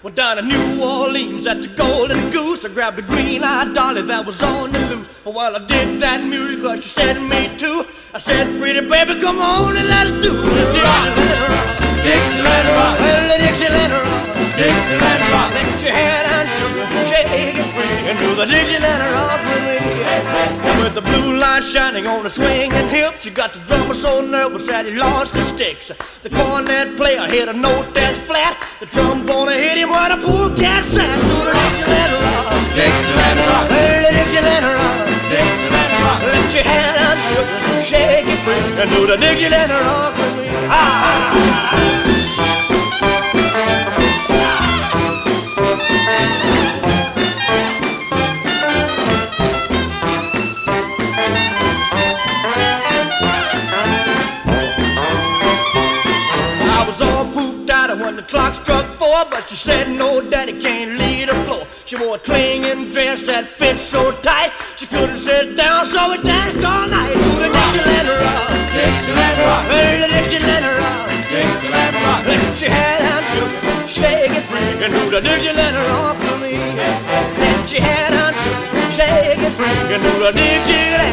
Well, down in New Orleans at the Golden Goose, I grabbed a green-eyed dolly that was on the loose. Well, I did that music, cause she said to me too. I said, pretty baby, come on and let us do the Dixieland rock, well, the Dixieland rock, Dixieland rock. let your head and sugar, shake it free, and do the Dixieland rock with me. And with the blue light shining on the swinging hips, you got the drummer so nervous that he lost his sticks. The cornet player hit a note that's flat. The trombone hit him while the poor cat sat. Do the Dixieland rock, Dixieland rock, well, the Dixieland rock, Dixieland rock. let your head and sugar, shake it free, and do the Dixieland rock with me. I was all pooped out when the clock struck 4, but she said no, daddy can't leave the floor. She wore a clinging dress that fit so tight, she couldn't sit down, so we danced all night. Do the Dixieland rock, Dixieland rock, well, the Dixieland rock, Dixieland rock. let your head and sugar, shake it free, and do the Dixieland rock with me. Let your head and sugar, shake it free, and do the Dixieland